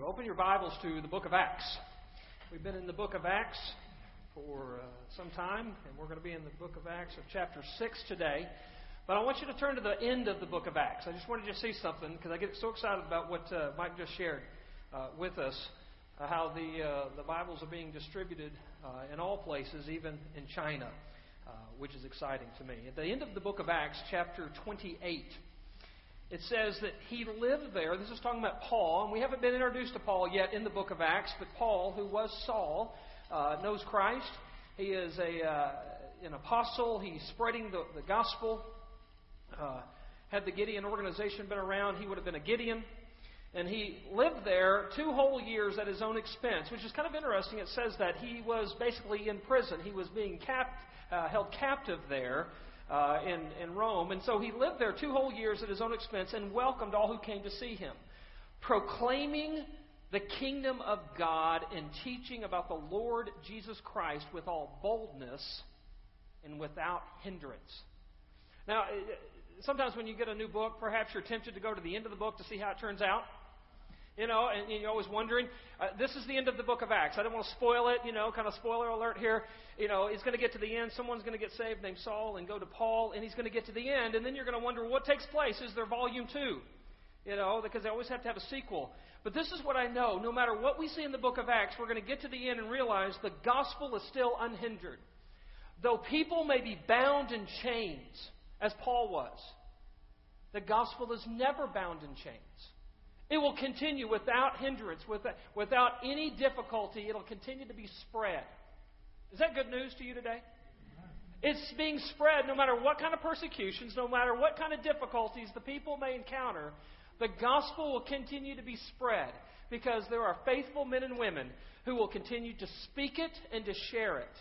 Open your Bibles to the book of Acts. We've been in the book of Acts for some time, and we're going to be in the book of Acts of chapter 6 today. But I want you to turn to the end of the book of Acts. I just wanted you to see something because I get so excited about what Mike just shared with us, how the Bibles are being distributed in all places, even in China, which is exciting to me. At the end of the book of Acts, chapter 28, it says that he lived there. This is talking about Paul, and we haven't been introduced to Paul yet in the book of Acts, but Paul, who was Saul, knows Christ. He is an apostle. He's spreading the gospel. Had the Gideon organization been around, he would have been a Gideon. And he lived there 2 whole years at his own expense, which is kind of interesting. It says that he was basically in prison. He was being held captive there in Rome. And so he lived there 2 whole years at his own expense and welcomed all who came to see him, proclaiming the kingdom of God and teaching about the Lord Jesus Christ with all boldness and without hindrance. Now, sometimes when you get a new book, perhaps you're tempted to go to the end of the book to see how it turns out. You know, and you're always wondering, this is the end of the book of Acts. I don't want to spoil it, kind of spoiler alert here. He's going to get to the end. Someone's going to get saved named Saul and go to Paul, and he's going to get to the end. And then you're going to wonder, what takes place? Is there volume 2? Because they always have to have a sequel. But this is what I know. No matter what we see in the book of Acts, we're going to get to the end and realize the gospel is still unhindered. Though people may be bound in chains, as Paul was, the gospel is never bound in chains. It will continue without hindrance, without any difficulty. It'll continue to be spread. Is that good news to you today? It's being spread no matter what kind of persecutions, no matter what kind of difficulties the people may encounter. The gospel will continue to be spread because there are faithful men and women who will continue to speak it and to share it.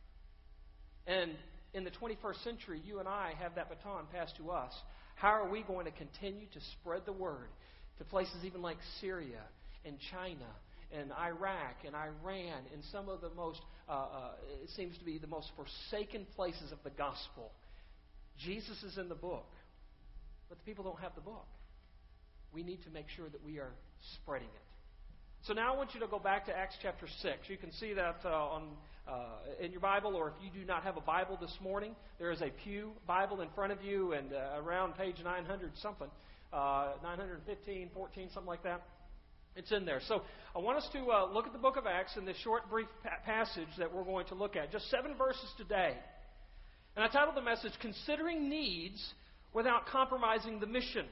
And in the 21st century, you and I have that baton passed to us. How are we going to continue to spread the word to places even like Syria and China and Iraq and Iran and some of the most, it seems to be the most forsaken places of the gospel? Jesus is in the book, but the people don't have the book. We need to make sure that we are spreading it. So now I want you to go back to Acts chapter 6. You can see that in your Bible, or if you do not have a Bible this morning, there is a pew Bible in front of you and around page 900 something, 915, 14, something like that. It's in there. So I want us to look at the book of Acts in this short, brief passage that we're going to look at. Just 7 verses today. And I titled the message, Considering Needs Without Compromising the Mission.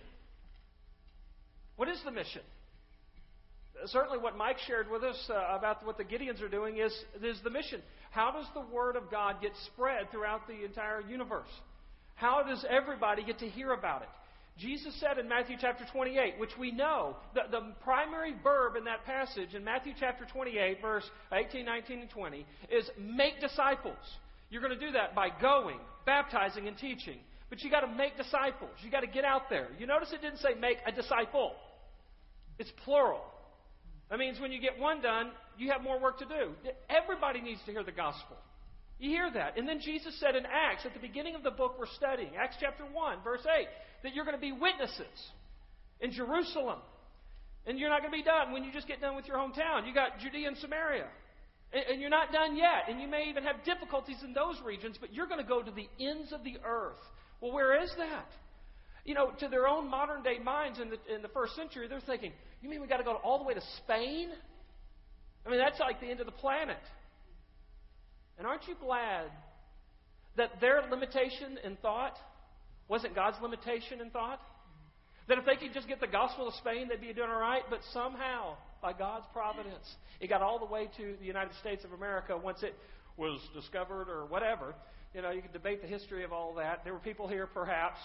What is the mission? Certainly what Mike shared with us about what the Gideons are doing is the mission. How does the Word of God get spread throughout the entire universe? How does everybody get to hear about it? Jesus said in Matthew chapter 28, which we know, the primary verb in that passage in Matthew chapter 28, verse 18, 19, and 20, is make disciples. You're going to do that by going, baptizing, and teaching. But you got to make disciples. You got to get out there. You notice it didn't say make a disciple. It's plural. That means when you get one done, you have more work to do. Everybody needs to hear the gospel. You hear that. And then Jesus said in Acts, at the beginning of the book we're studying, Acts chapter 1, verse 8, that you're going to be witnesses in Jerusalem. And you're not going to be done when you just get done with your hometown. You got Judea and Samaria. And you're not done yet. And you may even have difficulties in those regions, but you're going to go to the ends of the earth. Well, where is that? To their own modern day minds in the first century, they're thinking, you mean we got to go all the way to Spain? I mean, that's like the end of the planet. And aren't you glad that their limitation in thought wasn't God's limitation in thought? That if they could just get the gospel to Spain, they'd be doing all right. But somehow, by God's providence, it got all the way to the United States of America once it was discovered or whatever. You could debate the history of all that. There were people here, perhaps.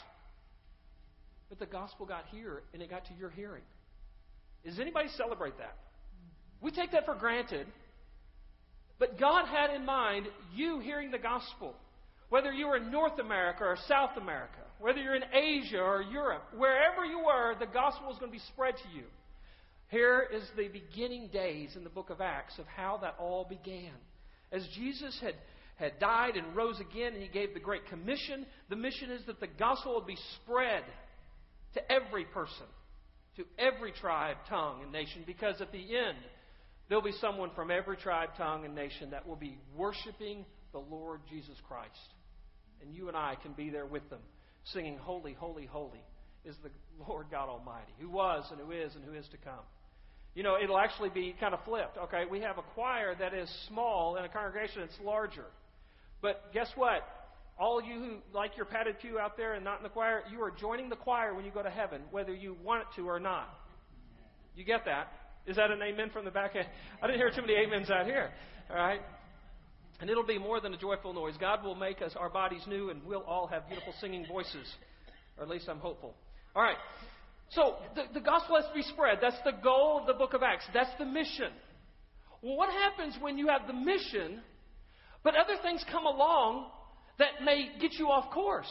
But the gospel got here, and it got to your hearing. Does anybody celebrate that? We take that for granted. But God had in mind you hearing the gospel. Whether you were in North America or South America, whether you're in Asia or Europe, wherever you were, the gospel is going to be spread to you. Here is the beginning days in the book of Acts of how that all began. As Jesus had died and rose again, and He gave the Great Commission, the mission is that the gospel would be spread to every person. to every tribe, tongue, and nation, because at the end, there'll be someone from every tribe, tongue, and nation that will be worshiping the Lord Jesus Christ. And you and I can be there with them, singing, Holy, holy, holy is the Lord God Almighty, who was and who is to come. You know, it'll actually be kind of flipped. Okay, we have a choir that is small and a congregation that's larger. But guess what? All you who like your padded pew out there and not in the choir, you are joining the choir when you go to heaven, whether you want it to or not. You get that? Is that an amen from the back end? I didn't hear too many amens out here. All right? And it'll be more than a joyful noise. God will make us our bodies new, and we'll all have beautiful singing voices. Or at least I'm hopeful. All right. So the gospel has to be spread. That's the goal of the book of Acts. That's the mission. Well, what happens when you have the mission, but other things come along that may get you off course?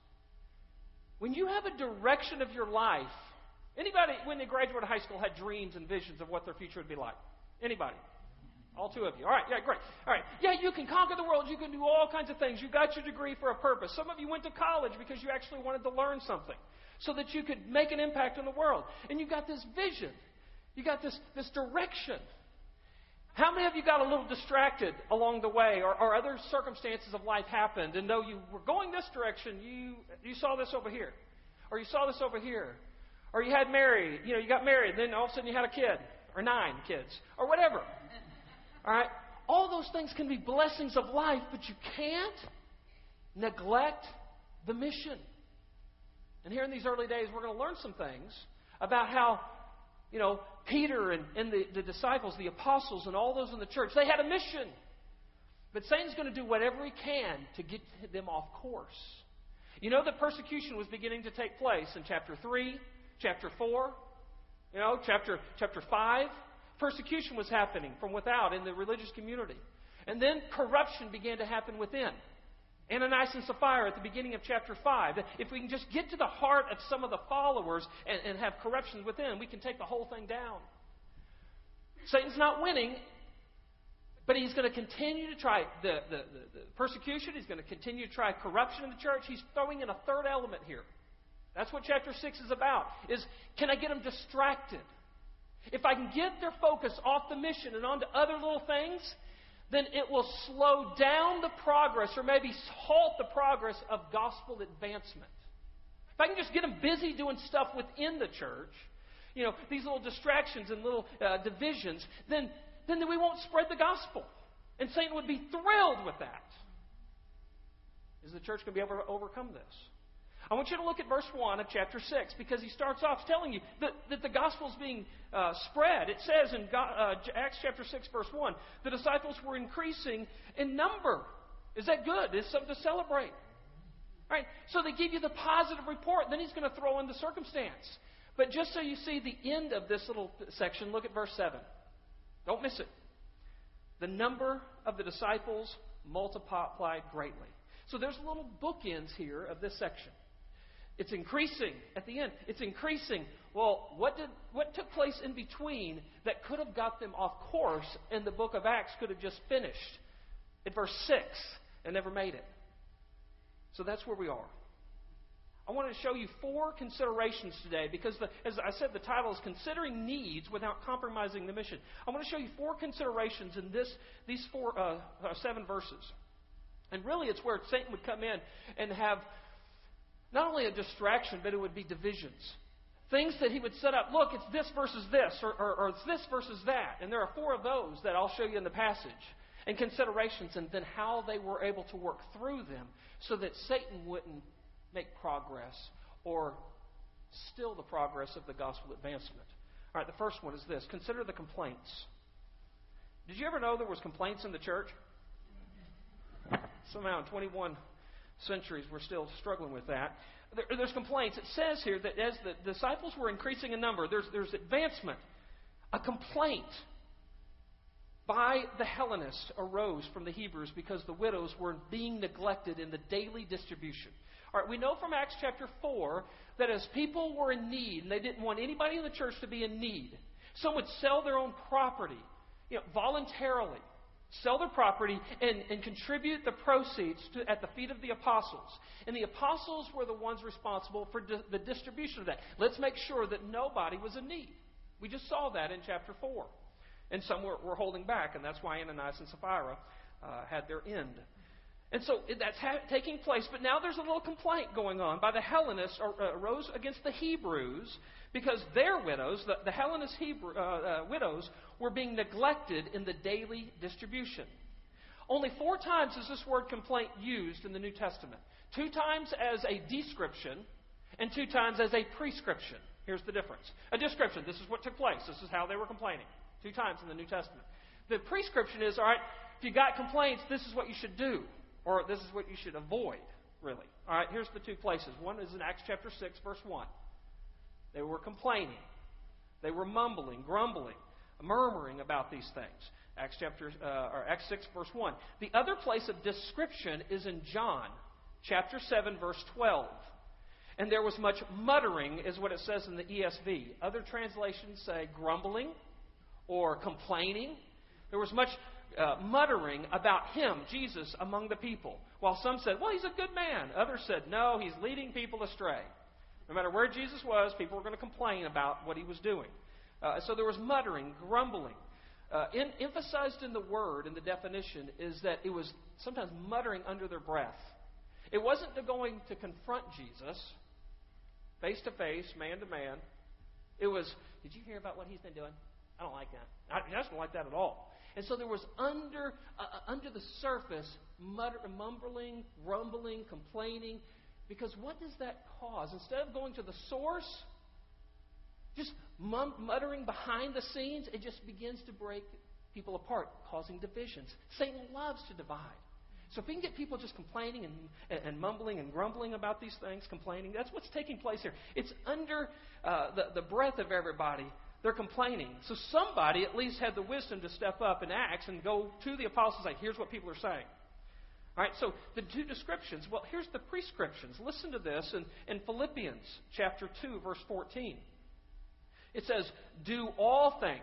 When you have a direction of your life, anybody, when they graduated high school, had dreams and visions of what their future would be like? Anybody? All two of you. All right, yeah, great. All right, yeah, you can conquer the world. You can do all kinds of things. You got your degree for a purpose. Some of you went to college because you actually wanted to learn something so that you could make an impact in the world. And you got this vision. You got this direction. How many of you got a little distracted along the way, or other circumstances of life happened, and though you were going this direction, you saw this over here, or you saw this over here, or you you got married, then all of a sudden you had a kid, or 9 kids, or whatever. All right? All those things can be blessings of life, but you can't neglect the mission. And here in these early days, we're going to learn some things about how, Peter and the disciples, the apostles, and all those in the church, they had a mission. But Satan's going to do whatever he can to get them off course. You know that persecution was beginning to take place in chapter 3, chapter 4, chapter 5. Persecution was happening from without in the religious community. And then corruption began to happen within. Ananias and Sapphira at the beginning of chapter 5. If we can just get to the heart of some of the followers and have corruption within, we can take the whole thing down. Satan's not winning, but he's going to continue to try the persecution. He's going to continue to try corruption in the church. He's throwing in a third element here. That's what chapter 6 is about, is can I get them distracted? If I can get their focus off the mission and onto other little things, then it will slow down the progress, or maybe halt the progress of gospel advancement. If I can just get them busy doing stuff within the church, these little distractions and little divisions, then we won't spread the gospel. And Satan would be thrilled with that. Is the church going to be able to overcome this? I want you to look at verse 1 of chapter 6, because he starts off telling you that the gospel is being spread. It says in Acts chapter 6, verse 1, the disciples were increasing in number. Is that good? It's something to celebrate. Right? So they give you the positive report. Then he's going to throw in the circumstance. But just so you see the end of this little section, look at verse 7. Don't miss it. The number of the disciples multiplied greatly. So there's little bookends here of this section. It's increasing at the end. It's increasing. Well, what took place in between that could have got them off course, and the book of Acts could have just finished at verse 6 and never made it? So that's where we are. I want to show you 4 considerations today, because as I said, the title is Considering Needs Without Compromising the Mission. I want to show you 4 considerations in these 7 verses. And really it's where Satan would come in and have not only a distraction, but it would be divisions. Things that he would set up. Look, it's this versus this, or it's this versus that. And there are 4 of those that I'll show you in the passage. And considerations, and then how they were able to work through them so that Satan wouldn't make progress or still the progress of the gospel advancement. All right, the first one is this. Consider the complaints. Did you ever know there was complaints in the church? Somehow in 21 centuries we're still struggling with that. There's complaints. It says here that as the disciples were increasing in number, there's advancement. A complaint by the Hellenists arose from the Hebrews because the widows were being neglected in the daily distribution. All right, we know from Acts chapter 4 that as people were in need, and they didn't want anybody in the church to be in need, some would sell their own property, voluntarily, sell their property, and contribute the proceeds at the feet of the apostles. And the apostles were the ones responsible for the distribution of that. Let's make sure that nobody was in need. We just saw that in chapter 4. And some were holding back, and that's why Ananias and Sapphira had their end. And so that's taking place. But now there's a little complaint going on by the Hellenists arose against the Hebrews because their widows, the Hellenist widows, were being neglected in the daily distribution. Only 4 times is this word complaint used in the New Testament. 2 times as a description and 2 times as a prescription. Here's the difference. A description, this is what took place. This is how they were complaining. 2 times in the New Testament. The prescription is, all right, if you got complaints, this is what you should do. Or this is what you should avoid, really. All right, here's the 2 places. One is in Acts chapter 6, verse 1. They were complaining. They were mumbling, grumbling, murmuring about these things. Acts 6, verse 1. The other place of description is in John chapter 7, verse 12. And there was much muttering, is what it says in the ESV. Other translations say grumbling or complaining. There was much muttering about him, Jesus, among the people. While some said, well, he's a good man. Others said, no, he's leading people astray. No matter where Jesus was, people were going to complain about what he was doing. So there was muttering, grumbling. Emphasized in the word, in the definition, is that it was sometimes muttering under their breath. It wasn't going to confront Jesus face to face, man to man. It was, did you hear about what he's been doing? I don't like that. I just don't like that at all. And so there was under the surface mumbling, grumbling, complaining. Because what does that cause? Instead of going to the source, just muttering behind the scenes, it just begins to break people apart, causing divisions. Satan loves to divide. So if we can get people just complaining and mumbling and grumbling about these things, complaining, that's what's taking place here. It's under the breath of everybody. They're complaining. So somebody at least had the wisdom to step up in Acts and go to the apostles and say, here's what people are saying. All right, so the 2 descriptions. Well, here's the prescriptions. Listen to this in Philippians chapter 2, verse 14. It says, do all things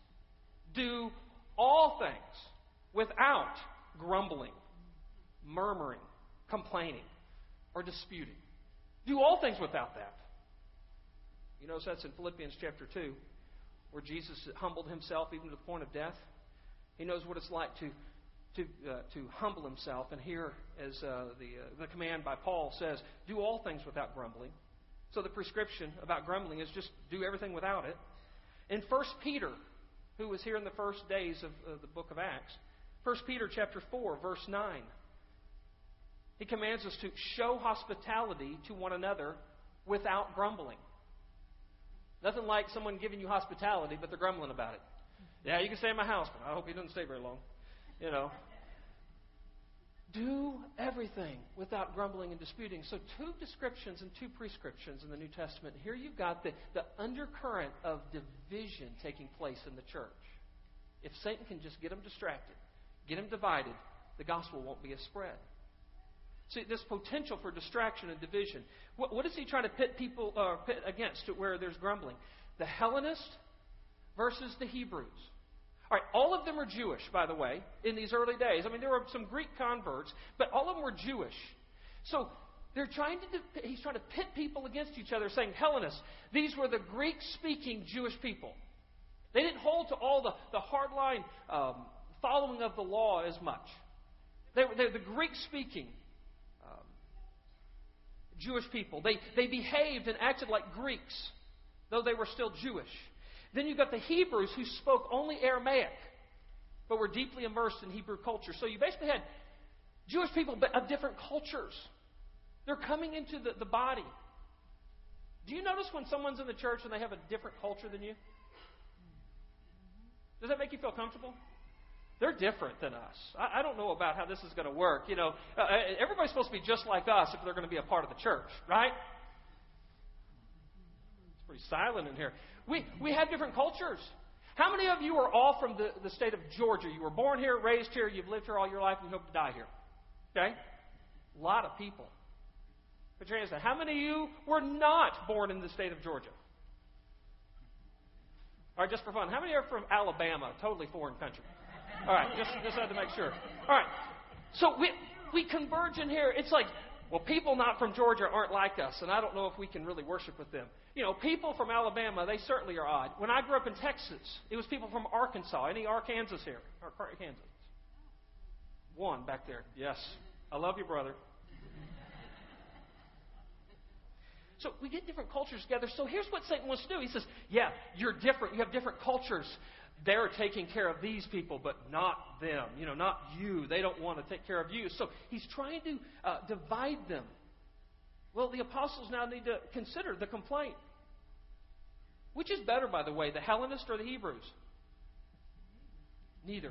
without grumbling, murmuring, complaining, or disputing. Do all things without that. You notice that's in Philippians chapter 2, where Jesus humbled himself even to the point of death. He knows what it's like to humble himself. And here, as the command by Paul says, do all things without grumbling. So the prescription about grumbling is just do everything without it. In 1 Peter, who was here in the first days of the book of Acts, 1 Peter chapter 4, verse 9, he commands us to show hospitality to one another without grumbling. Nothing like someone giving you hospitality, but they're grumbling about it. Yeah, you can stay in my house, but I hope he doesn't stay very long. You know. Do everything without grumbling and disputing. So 2 descriptions and 2 prescriptions in the New Testament. Here you've got the undercurrent of division taking place in the church. If Satan can just get them distracted, get them divided, the gospel won't be a spread. See, this potential for distraction and division. What is he trying to pit people pit against where there's grumbling? The Hellenist versus the Hebrews. All right, all of them are Jewish, by the way, in these early days. I mean, there were some Greek converts, but all of them were Jewish. So he's trying to pit people against each other, saying, Hellenists, these were the Greek-speaking Jewish people. They didn't hold to all the hardline following of the law as much. They're the Greek-speaking Jewish people. They behaved and acted like Greeks, though they were still Jewish. Then you've got the Hebrews who spoke only Aramaic, but were deeply immersed in Hebrew culture. So you basically had Jewish people, but of different cultures. They're coming into the body. Do you notice when someone's in the church and they have a different culture than you? Does that make you feel comfortable? They're different than us. I don't know about how this is going to work. You know, everybody's supposed to be just like us if they're going to be a part of the church, right? It's pretty silent in here. We have different cultures. How many of you are all from the state of Georgia? You were born here, raised here, you've lived here all your life, and you hope to die here. Okay? A lot of people. Put your hands down. How many of you were not born in the state of Georgia? All right, just for fun. How many are from Alabama, a totally foreign country? All right, just had to make sure. All right, so we converge in here. It's like, well, people not from Georgia aren't like us, and I don't know if we can really worship with them. You know, people from Alabama, they certainly are odd. When I grew up in Texas, it was people from Arkansas. Any Arkansas here? Arkansas. One back there. Yes. I love you, brother. So we get different cultures together. So here's what Satan wants to do. He says, yeah, you're different. You have different cultures. They're taking care of these people, but not them. You know, not you. They don't want to take care of you. So he's trying to divide them. Well, the apostles now need to consider the complaint. Which is better, by the way, the Hellenists or the Hebrews? Neither.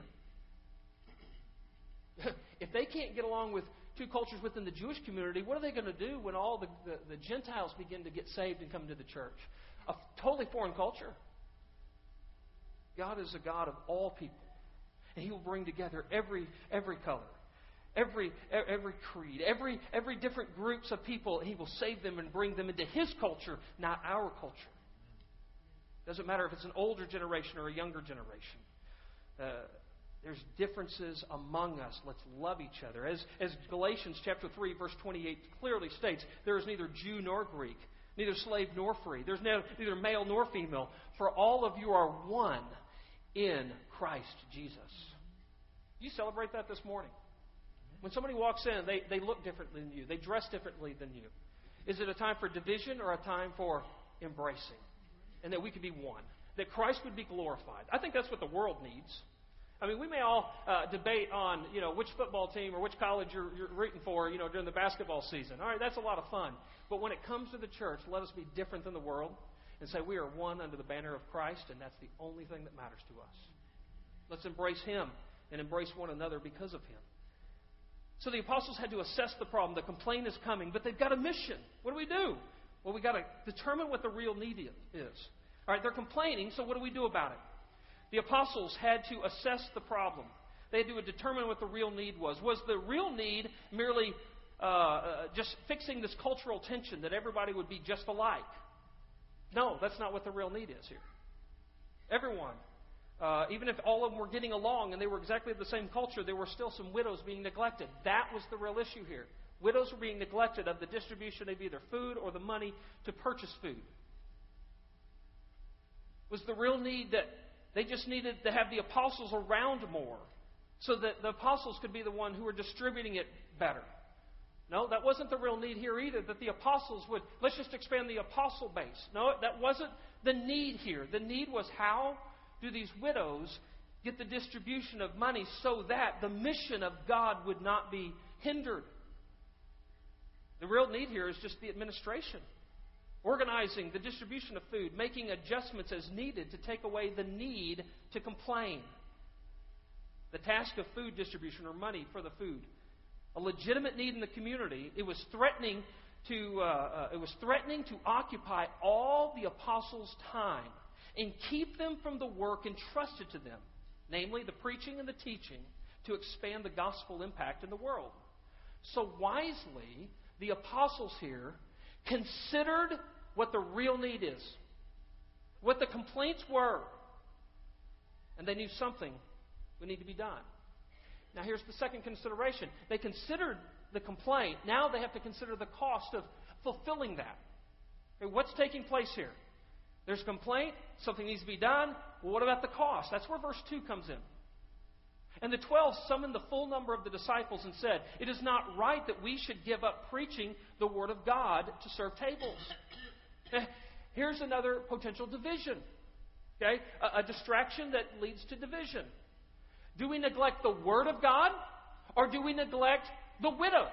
If they can't get along with two cultures within the Jewish community, what are they going to do when all the Gentiles begin to get saved and come to the church? A totally foreign culture. God is a God of all people. And He will bring together every color, every creed, every different groups of people. He will save them and bring them into His culture, not our culture. Doesn't matter if it's an older generation or a younger generation. There's differences among us. Let's love each other. As Galatians chapter 3, verse 28 clearly states, there is neither Jew nor Greek, neither slave nor free. There's neither male nor female. For all of you are one in Christ Jesus. You celebrate that this morning. When somebody walks in, they look differently than you. They dress differently than you. Is it a time for division or a time for embracing? And that we could be one. That Christ would be glorified. I think that's what the world needs. I mean, we may all debate on, which football team or which college you're rooting for, during the basketball season. All right, that's a lot of fun. But when it comes to the church, let us be different than the world and say we are one under the banner of Christ, and that's the only thing that matters to us. Let's embrace Him and embrace one another because of Him. So the apostles had to assess the problem. The complaint is coming, but they've got a mission. What do we do? Well, we've got to determine what the real need is. All right, they're complaining, so what do we do about it? The apostles had to assess the problem. They had to determine what the real need was. Was the real need merely just fixing this cultural tension that everybody would be just alike? No, that's not what the real need is here. Everyone, even if all of them were getting along and they were exactly the same culture, there were still some widows being neglected. That was the real issue here. Widows were being neglected of the distribution of either food or the money to purchase food. Was the real need that they just needed to have the apostles around more so that the apostles could be the one who were distributing it better? No, that wasn't the real need here either, that the apostles would, let's just expand the apostle base. No, that wasn't the need here. The need was, how do these widows get the distribution of money so that the mission of God would not be hindered? The real need here is just the administration. Organizing the distribution of food, making adjustments as needed to take away the need to complain. The task of food distribution or money for the food. A legitimate need in the community. It was threatening to occupy all the apostles' time and keep them from the work entrusted to them, namely the preaching and the teaching, to expand the gospel impact in the world. So wisely, the apostles here considered what the real need is, what the complaints were, and they knew something would need to be done. Now here's the second consideration. They considered the complaint. Now they have to consider the cost of fulfilling that. Okay, what's taking place here? There's a complaint, something needs to be done. Well, what about the cost? That's where verse 2 comes in. And the 12 summoned the full number of the disciples and said, "It is not right that we should give up preaching the word of God to serve tables." Here's another potential division. Okay? A distraction that leads to division. Do we neglect the Word of God, or do we neglect the widows?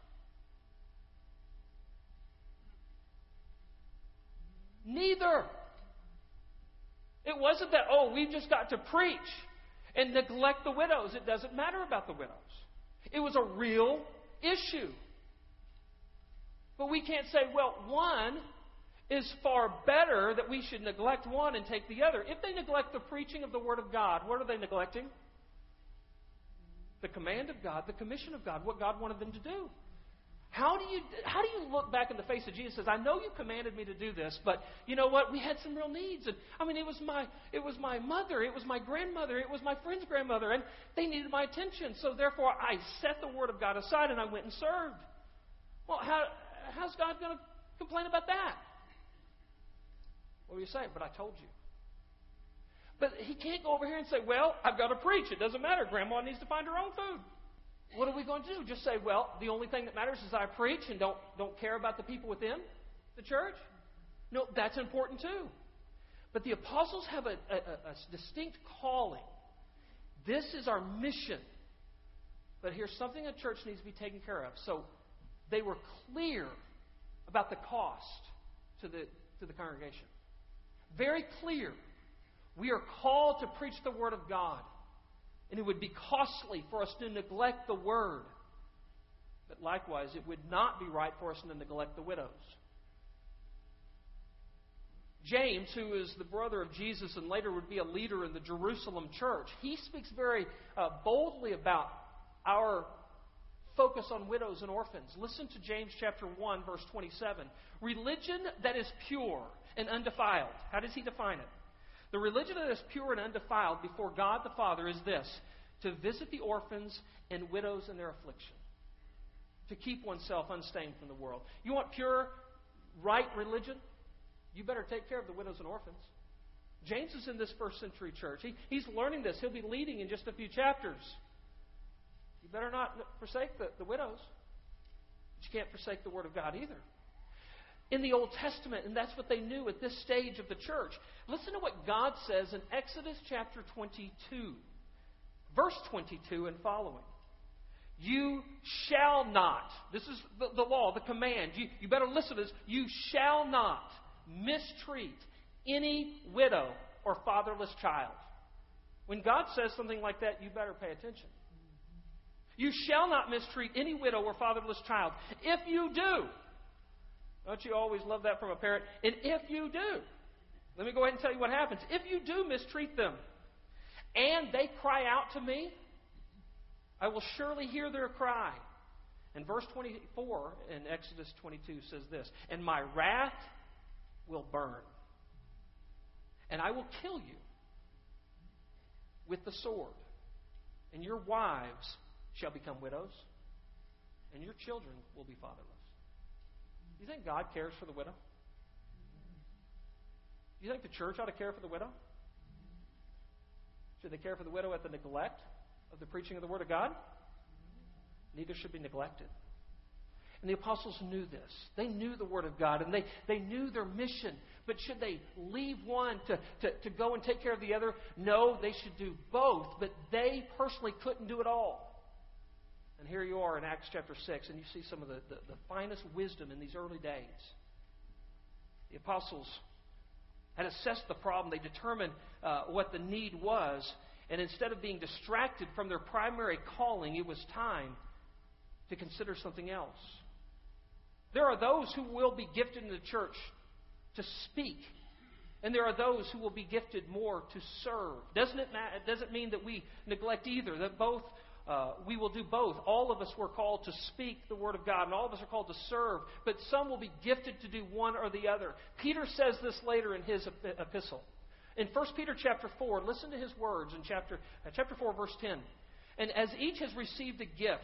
Neither. It wasn't that, we've just got to preach and neglect the widows. It doesn't matter about the widows. It was a real issue. But we can't say, one is far better, that we should neglect one and take the other. If they neglect the preaching of the Word of God, what are they neglecting? The command of God, the commission of God, what God wanted them to do. How do you look back in the face of Jesus and says, I know you commanded me to do this, but you know what? We had some real needs. And I mean, it was my mother, it was my grandmother, it was my friend's grandmother, and they needed my attention. So therefore, I set the Word of God aside and I went and served. Well, how's God going to complain about that? What do you say? But I told you. But he can't go over here and say, well, I've got to preach. It doesn't matter. Grandma needs to find her own food. What are we going to do? Just say, well, the only thing that matters is I preach and don't care about the people within the church? No, that's important too. But the apostles have a distinct calling. This is our mission. But here's something a church needs to be taken care of. So they were clear about the cost to the congregation. Very clear. We are called to preach the Word of God. And it would be costly for us to neglect the Word. But likewise, it would not be right for us to neglect the widows. James, who is the brother of Jesus and later would be a leader in the Jerusalem church, he speaks very boldly about our focus on widows and orphans. Listen to James chapter 1, verse 27. Religion that is pure and undefiled. How does he define it? The religion that is pure and undefiled before God the Father is this: to visit the orphans and widows in their affliction. To keep oneself unstained from the world. You want pure, right religion? You better take care of the widows and orphans. James is in this first century church. He's learning this. He'll be leading in just a few chapters. You better not forsake the widows. But you can't forsake the Word of God either. In the Old Testament, and that's what they knew at this stage of the church. Listen to what God says in Exodus chapter 22, verse 22 and following. You shall not, this is the law, the command. You better listen to this. You shall not mistreat any widow or fatherless child. When God says something like that, you better pay attention. You shall not mistreat any widow or fatherless child. If you do, don't you always love that from a parent? And if you do, let me go ahead and tell you what happens. If you do mistreat them and they cry out to me, I will surely hear their cry. And verse 24 in Exodus 22 says this: and my wrath will burn, and I will kill you with the sword, and your wives shall become widows, and your children will be fatherless. Do you think God cares for the widow? Do you think the church ought to care for the widow? Should they care for the widow at the neglect of the preaching of the Word of God? Neither should be neglected. And the apostles knew this. They knew the Word of God, and they knew their mission. But should they leave one to go and take care of the other? No, they should do both. But they personally couldn't do it all. And here you are in Acts chapter 6, and you see some of the finest wisdom in these early days. The apostles had assessed the problem. They determined what the need was. And instead of being distracted from their primary calling, it was time to consider something else. There are those who will be gifted in the church to speak. And there are those who will be gifted more to serve. It doesn't mean that we neglect either. That both we will do both. All of us were called to speak the Word of God, and all of us are called to serve. But some will be gifted to do one or the other. Peter says this later in his epistle. In 1 Peter chapter 4, listen to his words in chapter 4, verse 10. And as each has received a gift,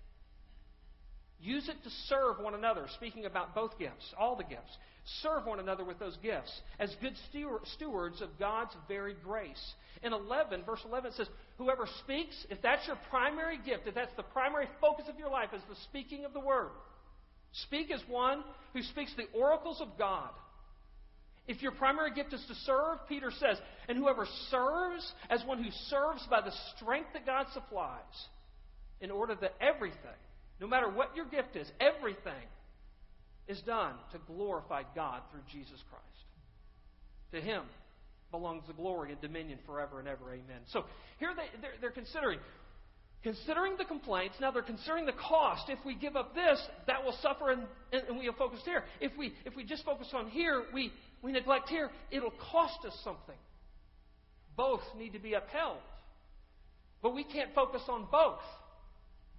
use it to serve one another. Speaking about both gifts, all the gifts. Serve one another with those gifts as good stewards of God's varied grace. In verse 11, it says, whoever speaks, if that's your primary gift, if that's the primary focus of your life, is the speaking of the Word. Speak as one who speaks the oracles of God. If your primary gift is to serve, Peter says, and whoever serves as one who serves by the strength that God supplies, in order that everything, no matter what your gift is, everything is done to glorify God through Jesus Christ. To Him belongs the glory and dominion forever and ever. Amen. So here they're considering the complaints. Now they're considering the cost. If we give up this, that will suffer, and we have focused here. If we just focus on here, we neglect here, it'll cost us something. Both need to be upheld. But we can't focus on both.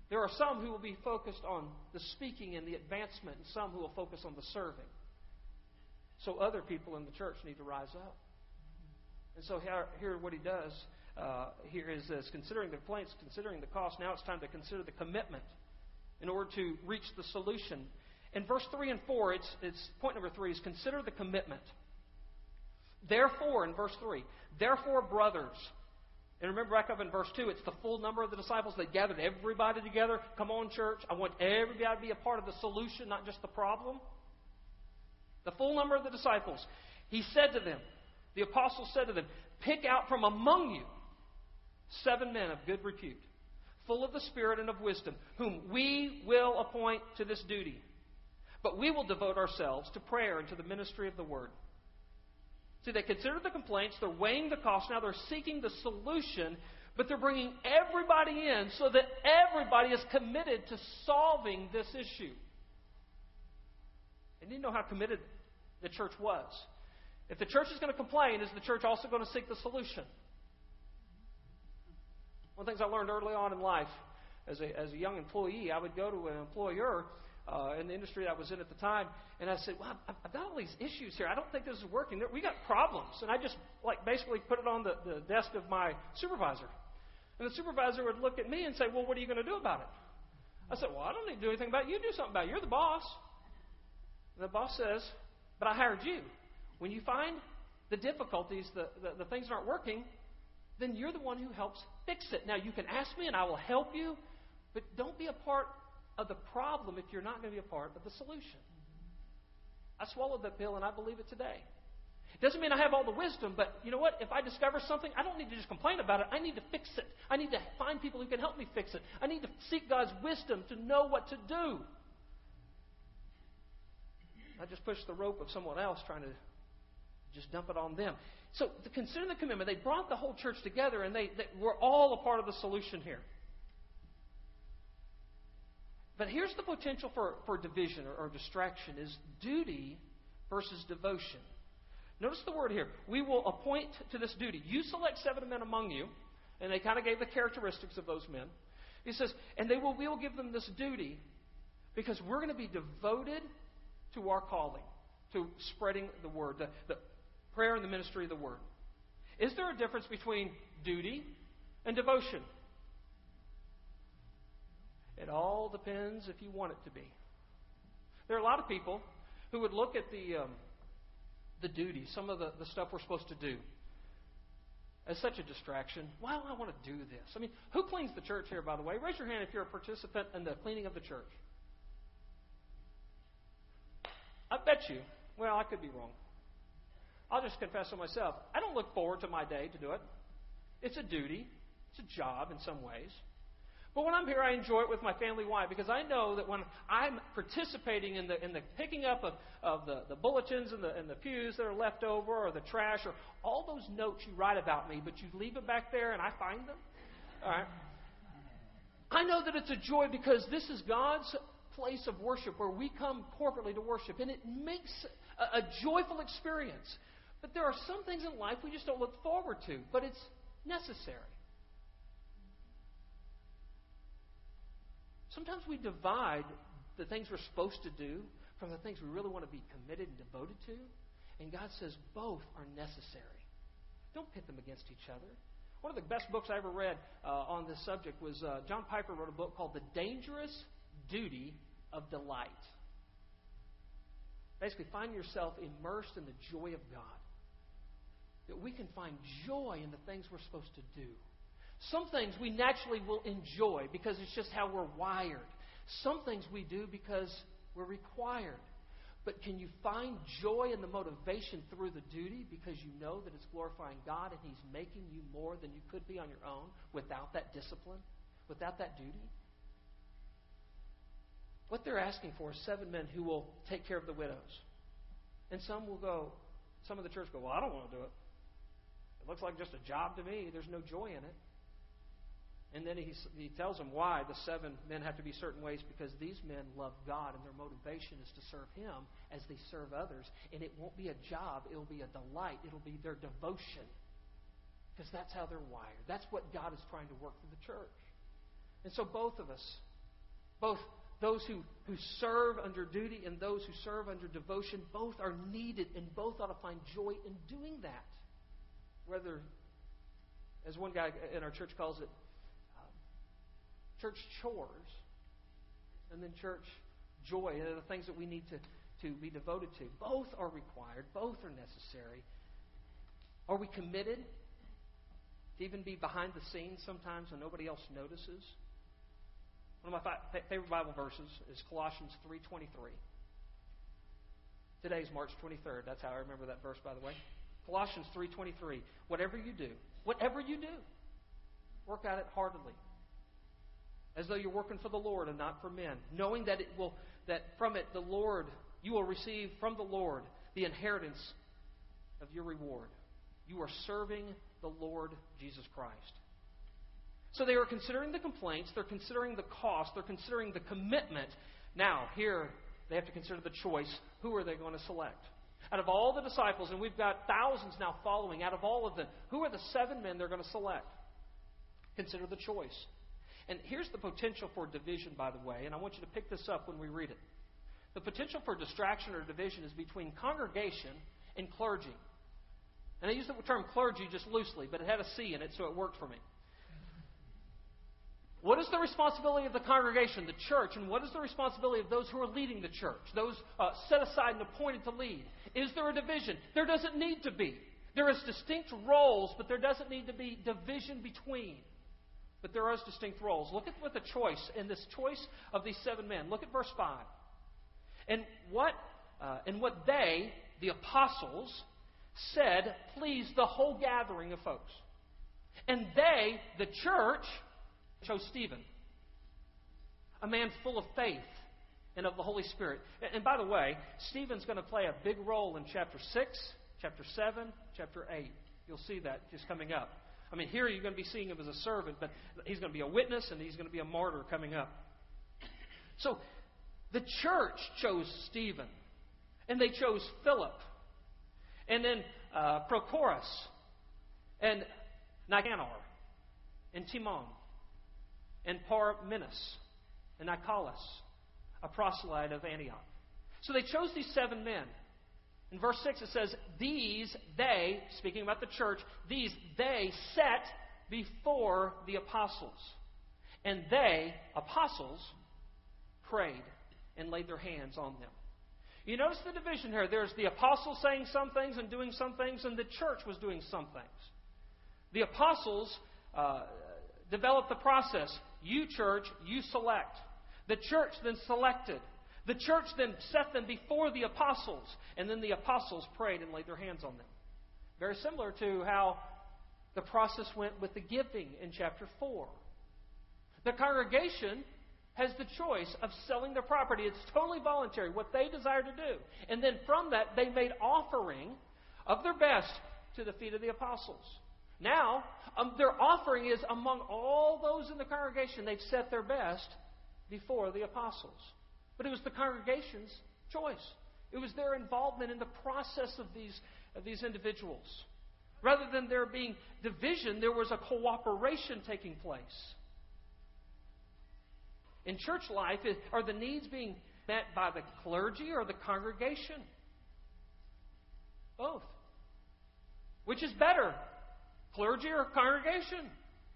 There are some who will be focused on the speaking and the advancement, and some who will focus on the serving. So other people in the church need to rise up. And so here what he does here is this: considering the complaints, considering the cost, now it's time to consider the commitment in order to reach the solution. In verse 3 and 4, it's point number 3 is consider the commitment. Therefore, in verse 3, therefore, brothers. And remember back up in verse 2, it's the full number of the disciples. They gathered everybody together. Come on, church. I want everybody to be a part of the solution, not just the problem. The full number of the disciples. He said to them, the apostles said to them, pick out from among you 7 men of good repute, full of the Spirit and of wisdom, whom we will appoint to this duty. But we will devote ourselves to prayer and to the ministry of the word. See, they considered the complaints, they're weighing the cost, now they're seeking the solution, but they're bringing everybody in so that everybody is committed to solving this issue. And you know how committed the church was. If the church is going to complain, is the church also going to seek the solution? One of the things I learned early on in life, as a young employee, I would go to an employer in the industry that I was in at the time, and I said, well, I've got all these issues here. I don't think this is working. We got problems. And I just basically put it on the desk of my supervisor. And the supervisor would look at me and say, well, what are you going to do about it? I said, well, I don't need to do anything about it. You do something about it. You're the boss. And the boss says, but I hired you. When you find the difficulties, the things that aren't working, then you're the one who helps fix it. Now, you can ask me and I will help you, but don't be a part of the problem if you're not going to be a part of the solution. I swallowed that pill and I believe it today. It doesn't mean I have all the wisdom, but you know what? If I discover something, I don't need to just complain about it. I need to fix it. I need to find people who can help me fix it. I need to seek God's wisdom to know what to do. I just push the rope of someone else trying to just dump it on them. So, consider the commitment. They brought the whole church together, and they were all a part of the solution here. But here's the potential for division or distraction, is duty versus devotion. Notice the word here. We will appoint to this duty. You select 7 men among you, and they kind of gave the characteristics of those men. He says, and we will give them this duty because we're going to be devoted to our calling, to spreading the word, the prayer and the ministry of the word. Is there a difference between duty and devotion? It all depends if you want it to be. There are a lot of people who would look at the duty, some of the stuff we're supposed to do, as such a distraction. Why do I want to do this? I mean, who cleans the church here, by the way? Raise your hand if you're a participant in the cleaning of the church. I bet you, well, I could be wrong. I'll just confess to myself, I don't look forward to my day to do it. It's a duty. It's a job in some ways. But when I'm here, I enjoy it with my family. Why? Because I know that when I'm participating in the picking up of the bulletins and the pews that are left over, or the trash, or all those notes you write about me, but you leave them back there and I find them. All right. I know that it's a joy because this is God's place of worship where we come corporately to worship, and it makes a joyful experience. But there are some things in life we just don't look forward to, but it's necessary. Sometimes we divide the things we're supposed to do from the things we really want to be committed and devoted to. And God says both are necessary. Don't pit them against each other. One of the best books I ever read on this subject was John Piper wrote a book called The Dangerous Duty of Delight. Basically, find yourself immersed in the joy of God. That we can find joy in the things we're supposed to do. Some things we naturally will enjoy because it's just how we're wired. Some things we do because we're required. But can you find joy in the motivation through the duty because you know that it's glorifying God and He's making you more than you could be on your own without that discipline, without that duty? What they're asking for is 7 men who will take care of the widows. And some of the church go, well, I don't want to do it. It looks like just a job to me. There's no joy in it. And then he tells them why the 7 men have to be certain ways, because these men love God and their motivation is to serve Him as they serve others. And it won't be a job. It'll be a delight. It'll be their devotion, because that's how they're wired. That's what God is trying to work through the church. And so both of us Both those who serve under duty and those who serve under devotion, both are needed, and both ought to find joy in doing that. Whether, as one guy in our church calls it, church chores, and then church joy, the things that we need to be devoted to. Both are required. Both are necessary. Are we committed to even be behind the scenes sometimes when nobody else notices? One of my favorite Bible verses is Colossians 3:23. Today's March 23rd. That's how I remember that verse, by the way. Colossians 3:23. Whatever you do, work at it heartily, as though you're working for the Lord and not for men, knowing that from it you will receive from the Lord the inheritance of your reward. You are serving the Lord Jesus Christ. So they are considering the complaints, they're considering the cost, they're considering the commitment. Now, here they have to consider the choice. Who are they going to select? Out of all the disciples, and we've got thousands now following, out of all of them, who are the 7 men they're going to select? Consider the choice. And here's the potential for division, by the way, and I want you to pick this up when we read it. The potential for distraction or division is between congregation and clergy. And I use the term clergy just loosely, but it had a C in it, so it worked for me. What is the responsibility of the congregation, the church, and what is the responsibility of those who are leading the church, those set aside and appointed to lead? Is there a division? There doesn't need to be. There is distinct roles, but there doesn't need to be division between. But there are distinct roles. Look at what the choice, in this choice of these 7 men. Look at verse 5. And what they, the apostles, said pleased the whole gathering of folks. And they, the church, chose Stephen, a man full of faith and of the Holy Spirit. And by the way, Stephen's going to play a big role in chapter 6, chapter 7, chapter 8. You'll see that just coming up. I mean, here you're going to be seeing him as a servant, but he's going to be a witness and he's going to be a martyr coming up. So the church chose Stephen, and they chose Philip, and then Prochorus, and Nicanor, and Timon, and Parmenas, and Nicholas, a proselyte of Antioch. So they chose these 7 men. In verse 6 it says, they, speaking about the church, they set before the apostles. And they, apostles, prayed and laid their hands on them. You notice the division here. There's the apostles saying some things and doing some things, and the church was doing some things. The apostles developed the process. You, church, you select. The church then selected. The church then set them before the apostles, and then the apostles prayed and laid their hands on them. Very similar to how the process went with the giving in chapter 4. The congregation has the choice of selling their property. It's totally voluntary, what they desire to do. And then from that, they made offering of their best to the feet of the apostles. Now, their offering is among all those in the congregation. They've set their best before the apostles. But it was the congregation's choice. It was their involvement in the process of these individuals. Rather than there being division, there was a cooperation taking place. In church life, are the needs being met by the clergy or the congregation? Both. Which is better, clergy or congregation?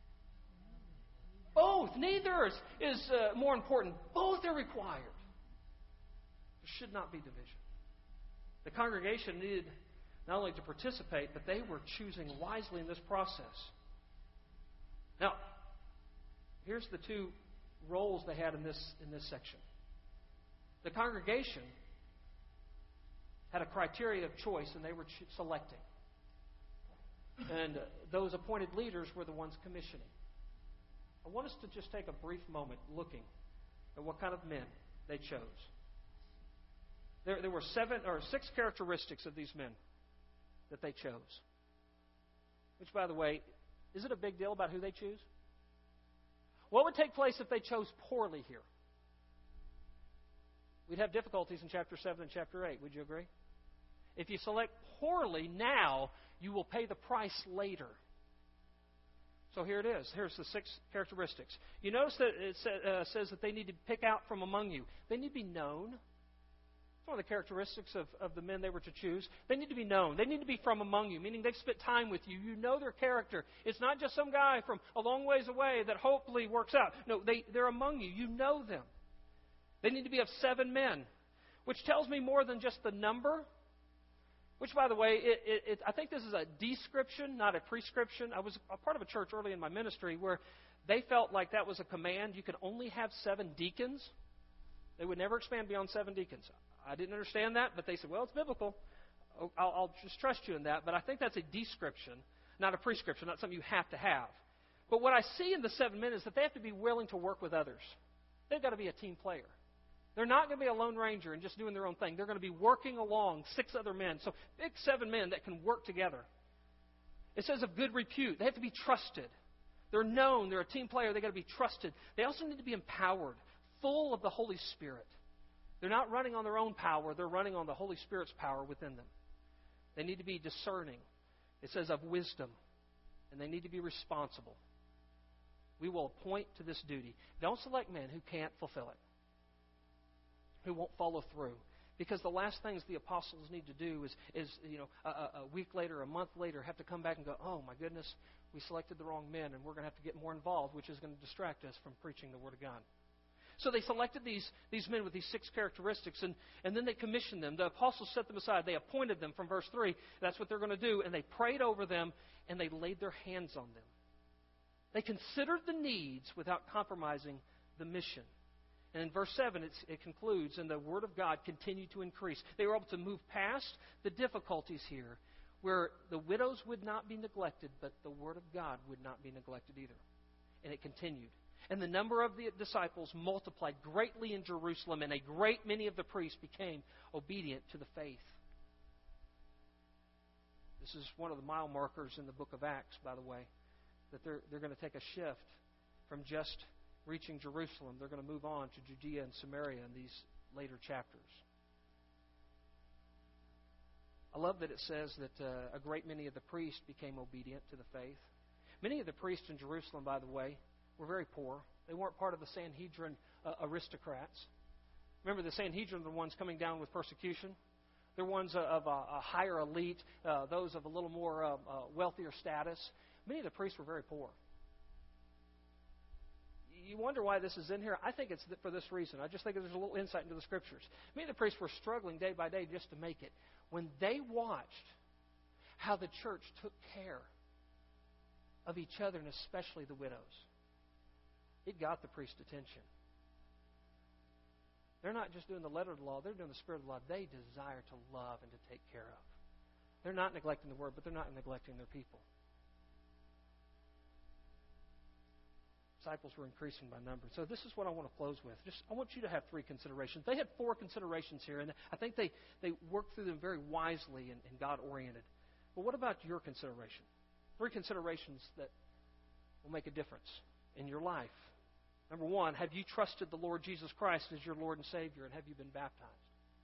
Both. Neither is more important. Both are required. There should not be division. The congregation needed not only to participate, but they were choosing wisely in this process. Now, here's the 2 roles they had in this section. The congregation had a criteria of choice, and they were selecting. And those appointed leaders were the ones commissioning. I want us to just take a brief moment looking at what kind of men they chose. There were 6 characteristics of these men that they chose. Which, by the way, is it a big deal about who they choose? What would take place if they chose poorly here? We'd have difficulties in chapter 7 and chapter 8. Would you agree? If you select poorly now, you will pay the price later. So here it is. Here's the 6 characteristics. You notice that it says that they need to pick out from among you. They need to be known. It's one of the characteristics of the men they were to choose. They need to be known. They need to be from among you, meaning they've spent time with you. You know their character. It's not just some guy from a long ways away that hopefully works out. No, they're among you. You know them. They need to be of 7 men, which tells me more than just the number. Which, by the way, I think this is a description, not a prescription. I was a part of a church early in my ministry where they felt like that was a command. You could only have 7 deacons. They would never expand beyond 7 deacons. I didn't understand that, but they said, well, it's biblical. I'll just trust you in that. But I think that's a description, not a prescription, not something you have to have. But what I see in the 7 men is that they have to be willing to work with others. They've got to be a team player. They're not going to be a lone ranger and just doing their own thing. They're going to be working along 6 other men. So big 7 men that can work together. It says of good repute. They have to be trusted. They're known. They're a team player. They've got to be trusted. They also need to be empowered, full of the Holy Spirit. They're not running on their own power. They're running on the Holy Spirit's power within them. They need to be discerning. It says of wisdom. And they need to be responsible. We will appoint to this duty. Don't select men who can't fulfill it, who won't follow through. Because the last things the apostles need to do is a week later, a month later, have to come back and go, oh my goodness, we selected the wrong men and we're going to have to get more involved, which is going to distract us from preaching the Word of God. So they selected these men with these 6 characteristics, and then they commissioned them. The apostles set them aside. They appointed them from verse 3. That's what they're going to do. And they prayed over them, and they laid their hands on them. They considered the needs without compromising the mission. And in verse 7, it concludes, and the Word of God continued to increase. They were able to move past the difficulties here, where the widows would not be neglected, but the Word of God would not be neglected either. And it continued. And the number of the disciples multiplied greatly in Jerusalem, and a great many of the priests became obedient to the faith. This is one of the mile markers in the book of Acts, by the way, that they're going to take a shift from just reaching Jerusalem. They're going to move on to Judea and Samaria in these later chapters. I love that it says that a great many of the priests became obedient to the faith. Many of the priests in Jerusalem, by the way, were very poor. They weren't part of the Sanhedrin aristocrats. Remember, the Sanhedrin are the ones coming down with persecution. They're ones of a higher elite, those of a little more wealthier status. Many of the priests were very poor. You wonder why this is in here? I think it's for this reason. I just think there's a little insight into the Scriptures. Many of the priests were struggling day by day just to make it. When they watched how the church took care of each other, and especially the widows, it got the priest's attention. They're not just doing the letter of the law, they're doing the spirit of the law. They desire to love and to take care of. They're not neglecting the Word, but they're not neglecting their people. Disciples were increasing by number. So this is what I want to close with. I want you to have 3 considerations. They had 4 considerations here, and I think they worked through them very wisely and God-oriented. But what about your consideration? 3 considerations that will make a difference in your life. Number 1, have you trusted the Lord Jesus Christ as your Lord and Savior, and have you been baptized?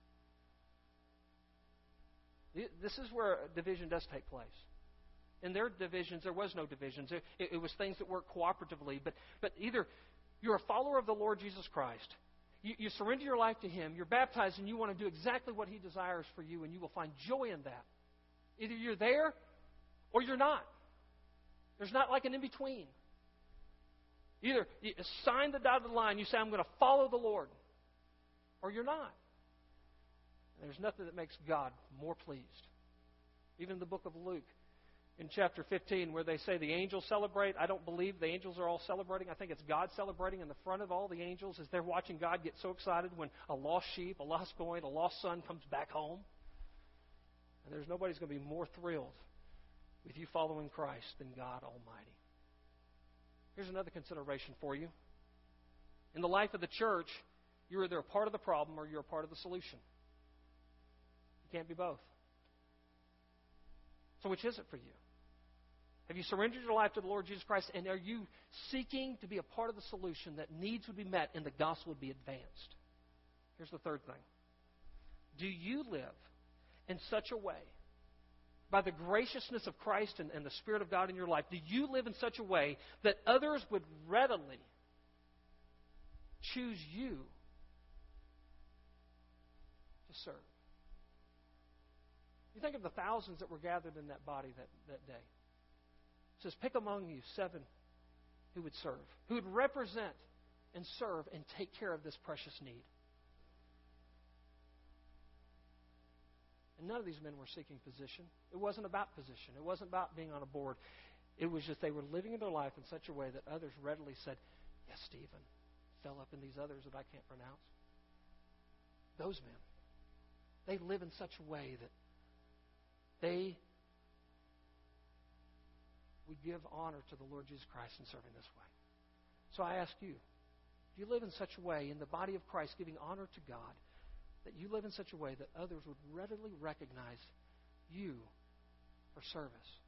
This is where division does take place. In their divisions, there was no divisions. It was things that worked cooperatively. But either you're a follower of the Lord Jesus Christ, you surrender your life to Him, you're baptized, and you want to do exactly what He desires for you, and you will find joy in that. Either you're there or you're not. There's not like an in-between. Either you sign the dotted line, you say, I'm going to follow the Lord, or you're not. And there's nothing that makes God more pleased. Even in the book of Luke, in chapter 15, where they say the angels celebrate, I don't believe the angels are all celebrating. I think it's God celebrating in the front of all the angels as they're watching God get so excited when a lost sheep, a lost coin, a lost son comes back home. And there's nobody's going to be more thrilled with you following Christ than God Almighty. Here's another consideration for you. In the life of the church, you're either a part of the problem or you're a part of the solution. You can't be both. So which is it for you? Have you surrendered your life to the Lord Jesus Christ, and are you seeking to be a part of the solution that needs would be met and the gospel would be advanced? Here's the third thing. Do you live in such a way by the graciousness of Christ and the Spirit of God in your life, do you live in such a way that others would readily choose you to serve? You think of the thousands that were gathered in that body that day. It says, pick among you 7 who would serve, who would represent and serve and take care of this precious need. And none of these men were seeking position. It wasn't about position. It wasn't about being on a board. It was just they were living in their life in such a way that others readily said, yes, Stephen, Philip, and these others that I can't pronounce. Those men, they live in such a way that they would give honor to the Lord Jesus Christ in serving this way. So I ask you, do you live in such a way in the body of Christ, giving honor to God, that you live in such a way that others would readily recognize you for service?